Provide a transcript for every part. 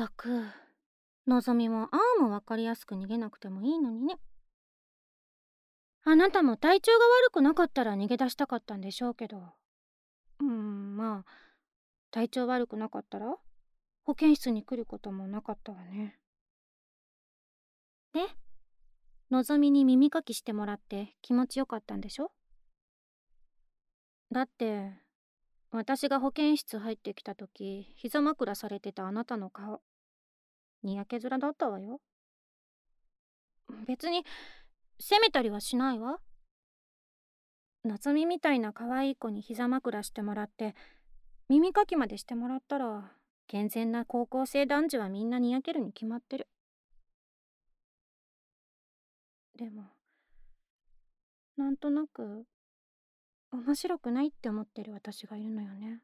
ったく、のぞみもああもわかりやすく逃げなくてもいいのにね。あなたも体調が悪くなかったら逃げ出したかったんでしょうけど、まあ体調悪くなかったら保健室に来ることもなかったわね。で、のぞみに耳かきしてもらって気持ちよかったんでしょ？だって私が保健室入ってきた時、膝枕されてたあなたの顔、にやけ面だったわよ。別に責めたりはしないわ。のぞみみたいな可愛い子に膝枕してもらって耳かきまでしてもらったら、健全な高校生男児はみんなにやけるに決まってる。でもなんとなく面白くないって思ってる私がいるのよね。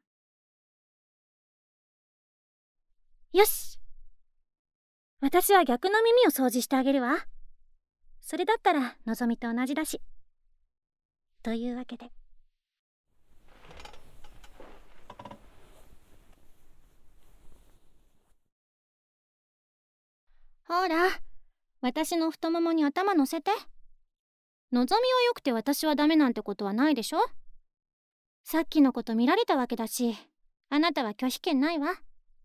よし、私は逆の耳を掃除してあげるわ。それだったらのぞみと同じだし。というわけで、ほら、私の太ももに頭乗せて。のぞみはよくて私はダメなんてことはないでしょ。さっきのこと見られたわけだし、あなたは拒否権ないわ。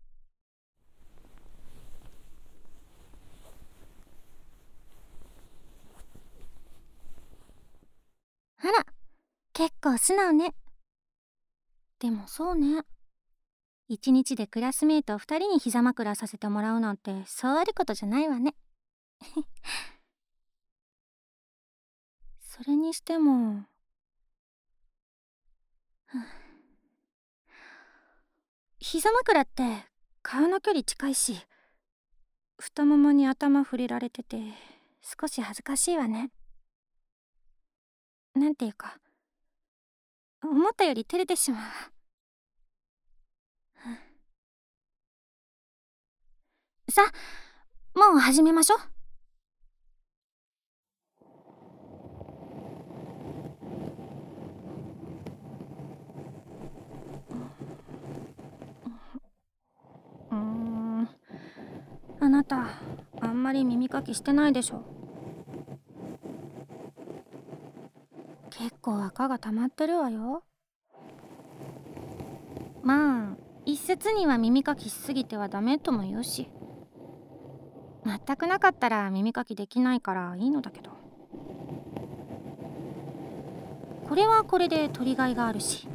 あら、結構素直ね。でもそうね。一日でクラスメート二人に膝枕させてもらうなんてそうあることじゃないわね。それにしても、膝枕って顔の距離近いし、太ももに頭触れられてて少し恥ずかしいわね。なんていうか、思ったより照れてしまうわ。さあ、もう始めましょう。あなたあんまり耳かきしてないでしょ。結構赤が溜まってるわよ。まあ一説には耳かきしすぎてはダメとも言うし、全くなかったら耳かきできないからいいのだけど、これはこれで取りがいがあるし。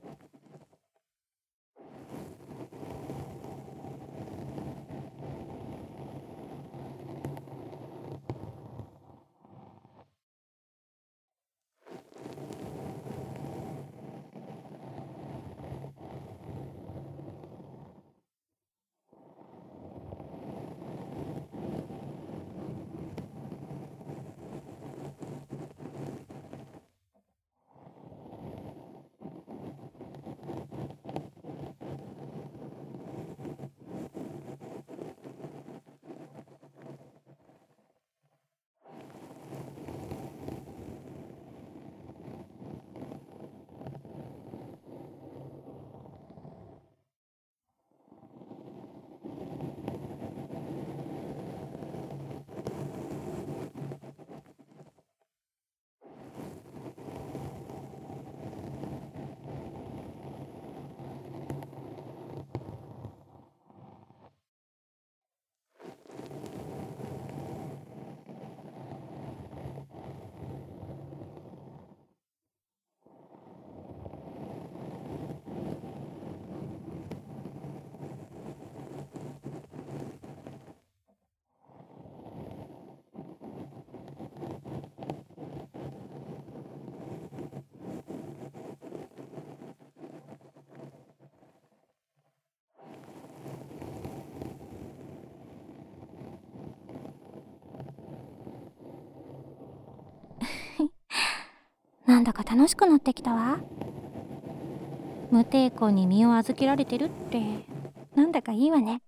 なんだか楽しくなってきたわ。無抵抗に身を預けられてるってなんだかいいわね。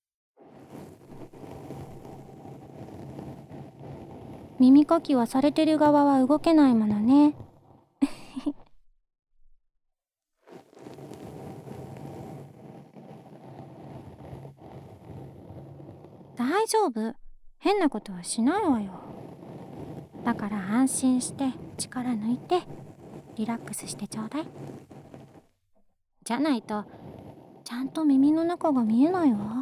耳かきはされてる側は動けないものね。 大丈夫。変なことはしないわよ。だから安心して力抜いてリラックスしてちょうだい。じゃないとちゃんと耳の中が見えないわ。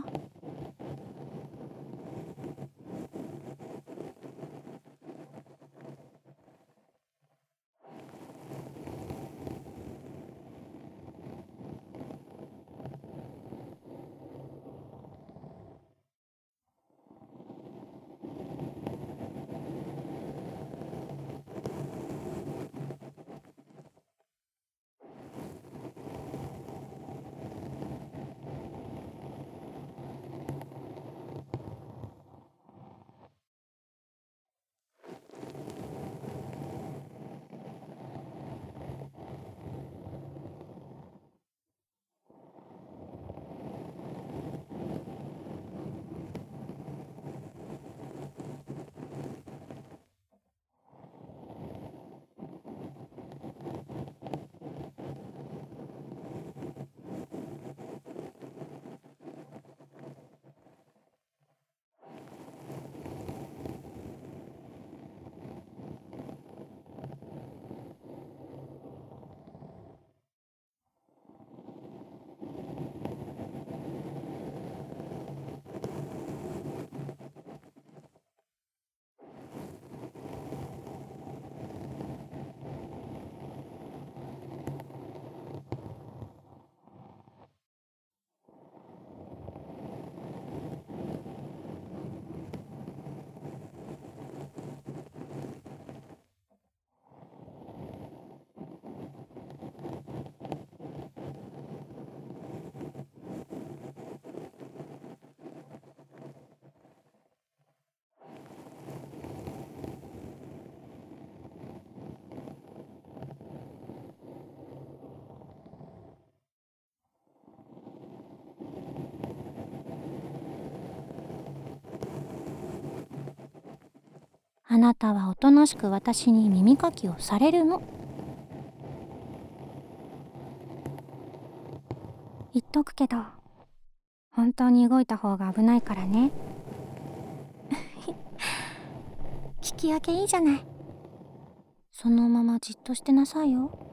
あなたはおとなしく私に耳かきをされるの。言っとくけど、本当に動いた方が危ないからね。聞き分けいいじゃない。そのままじっとしてなさいよ。